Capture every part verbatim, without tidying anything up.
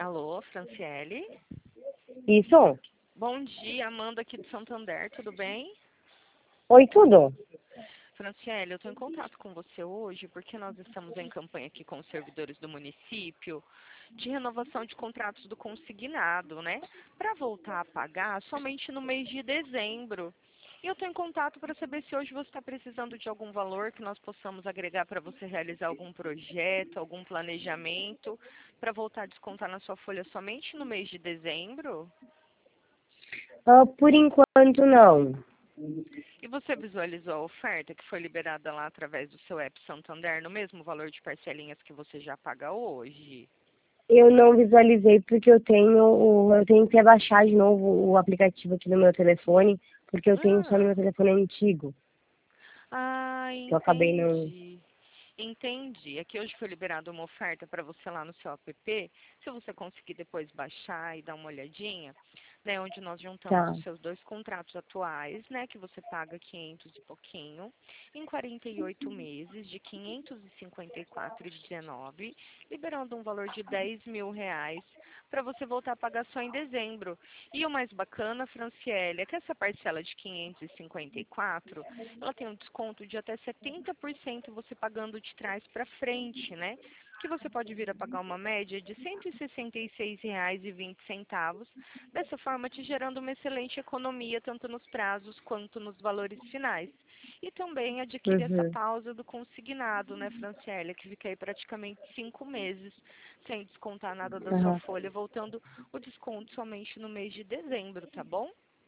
Alô, Franciele? Isso? Bom dia, Amanda aqui do Santander, tudo bem? Oi, tudo? Franciele, eu estou em contato com você hoje porque nós estamos em campanha aqui com os servidores do município de renovação de contratos do consignado, né? Para voltar a pagar somente no mês de dezembro. E eu estou em contato para saber se hoje você está precisando de algum valor que nós possamos agregar para você realizar algum projeto, algum planejamento, para voltar a descontar na sua folha somente no mês de dezembro. Ah, por enquanto, não. E você visualizou a oferta que foi liberada lá através do seu app Santander no mesmo valor de parcelinhas que você já paga hoje? Eu não visualizei porque eu tenho, o- eu tenho que baixar de novo o aplicativo aqui no meu telefone, porque eu tenho só no Ah, meu telefone antigo, ah, que eu acabei não... entendi. Entendi. Aqui hoje foi liberada uma oferta para você lá no seu app. Se você conseguir depois baixar e dar uma olhadinha, né, onde nós juntamos Tá. os seus dois contratos atuais, né, que você paga quinhentos e pouquinho, em quarenta e oito meses, de quinhentos e cinquenta e quatro e dezenove, liberando um valor de dez mil reais para você voltar a pagar só em dezembro. E o mais bacana, Franciele, é que essa parcela de quinhentos e cinquenta e quatro, ela tem um desconto de até setenta por cento você pagando de trás para frente, né? Que você pode vir a pagar uma média de cento e sessenta e seis reais e vinte centavos, dessa forma te gerando uma excelente economia tanto nos prazos quanto nos valores finais. E também adquire essa Uhum. pausa do consignado, né, Franciele, que fica aí praticamente cinco meses sem descontar nada da sua Aham. folha, voltando o desconto somente no mês de dezembro, tá bom?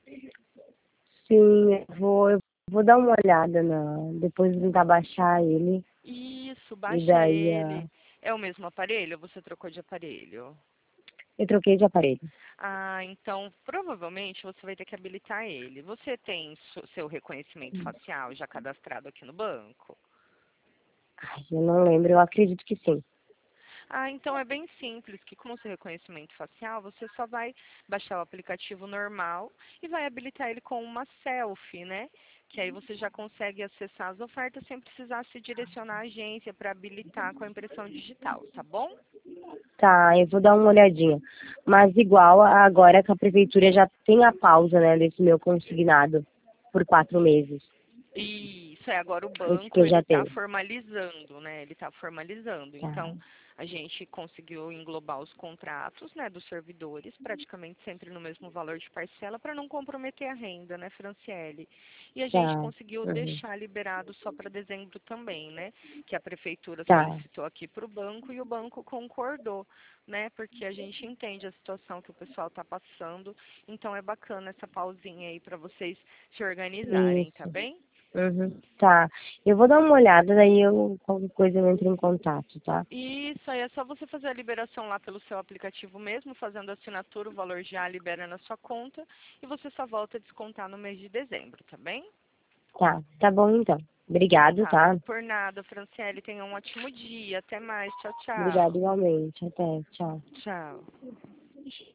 Sim, eu vou, eu vou dar uma olhada na, depois de tentar baixar ele, Isso, e baixa daí ele. ah, É o mesmo aparelho ou você trocou de aparelho? eu troquei de aparelho. Ah, então provavelmente você vai ter que habilitar ele. Você tem su- seu reconhecimento facial já cadastrado aqui no banco? Ai, eu não lembro, eu acredito que sim. Ah, então é bem simples, que com o seu reconhecimento facial, você só vai baixar o aplicativo normal e vai habilitar ele com uma selfie, né? Que aí você já consegue acessar as ofertas sem precisar se direcionar à agência para habilitar com a impressão digital, tá bom? Tá, eu vou dar uma olhadinha. Mas igual agora que a prefeitura já tem a pausa, né, desse meu consignado por quatro meses. Isso, é, agora o Esse que banco eu ele já está tenho. formalizando, né? Ele está formalizando. Tá, Então, a gente conseguiu englobar os contratos, né, dos servidores, praticamente sempre no mesmo valor de parcela, para não comprometer a renda, né, Franciele? E a gente tá, conseguiu uhum, deixar liberado só para dezembro também, né? Que a prefeitura tá, solicitou aqui para o banco e o banco concordou, né? Porque a gente entende a situação que o pessoal está passando. Então, é bacana essa pausinha aí para vocês se organizarem, tá isso, bem? uhum, tá. Eu vou dar uma olhada, daí eu, qualquer coisa eu entro em contato, tá? Isso, aí é só você fazer a liberação lá pelo seu aplicativo mesmo, fazendo a assinatura, o valor já libera na sua conta e você só volta a descontar no mês de dezembro, tá bem? Tá, tá bom então. Então Obrigado, tá. tá? Por nada, Franciele, tenha um ótimo dia. Até mais. Tchau, Obrigado tchau. igualmente. Até, tchau. Tchau.